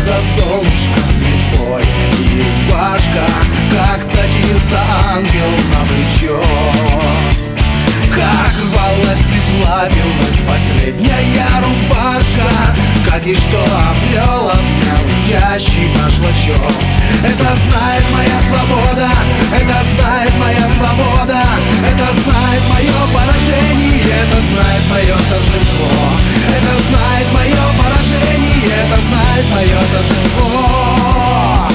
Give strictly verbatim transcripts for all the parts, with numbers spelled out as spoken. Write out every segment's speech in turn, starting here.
за солнышко слепой, и рубашка, как садится ангел на плечо. Как рвалась и плавилась последняя рубашка, как и что обрел от меня летящий башлачок. Это знает моя свобода, это знает моя свобода, это знает мое поражение, это знает мое торжество. Это знает мое поражение, это знает мое торжество.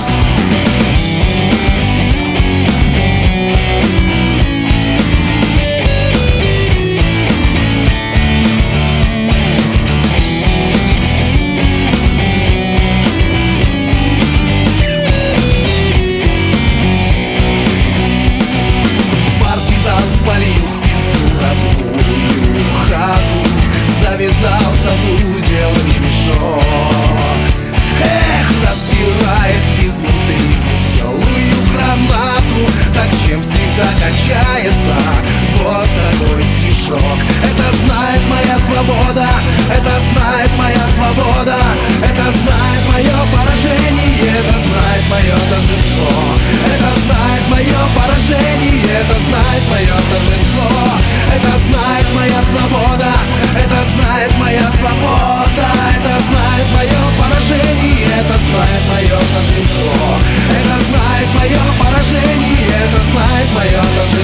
Завязался в узел и мешок. Эх, распирает изнутри веселую гранату. Так чем всегда кончается вот такой стишок. Это знает моя свобода, это знает моя свобода, это знает мое поражение, это знает мое торжество. Это знает мое поражение, это знает мое торжество. Это знает моя свобода, это знает моя свобода, это знает мое поражение, это знает мое торжество. Это знает мое поражение, это знает мое торжество.